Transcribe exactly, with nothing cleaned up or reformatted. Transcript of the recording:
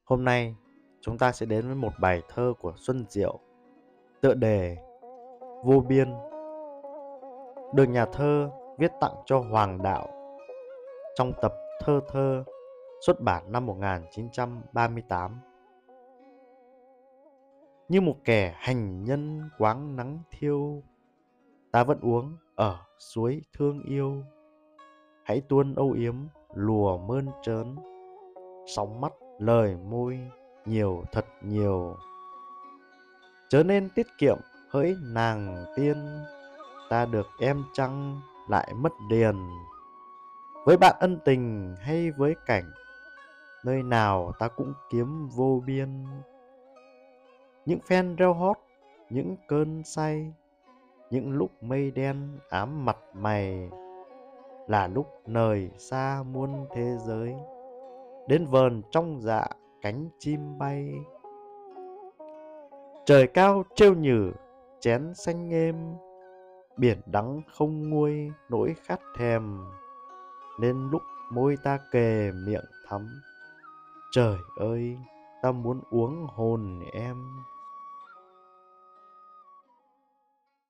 Hôm nay chúng ta sẽ đến với một bài thơ của Xuân Diệu, tựa đề Vô Biên, được nhà thơ viết tặng cho Hoàng Đạo trong tập Thơ Thơ xuất bản năm một nghìn chín trăm ba mươi tám. Như một kẻ hành nhân quáng nắng thiêu, ta vẫn uống ở suối thương yêu. Hãy tuôn âu yếm lùa mơn trớn, sóng mắt lời môi nhiều thật nhiều. Chớ nên tiết kiệm hỡi nàng tiên, ta được em trăng lại mất điền. Với bạn ân tình hay với cảnh, nơi nào ta cũng kiếm vô biên. Những phen reo hót, những cơn say, những lúc mây đen ám mặt mày, là lúc nơi xa muôn thế giới, đến vờn trong dạ cánh chim bay. Trời cao trêu nhử chén xanh êm, biển đắng không nguôi nỗi khát thèm, nên lúc môi ta kề miệng thắm, trời ơi ta muốn uống hồn em.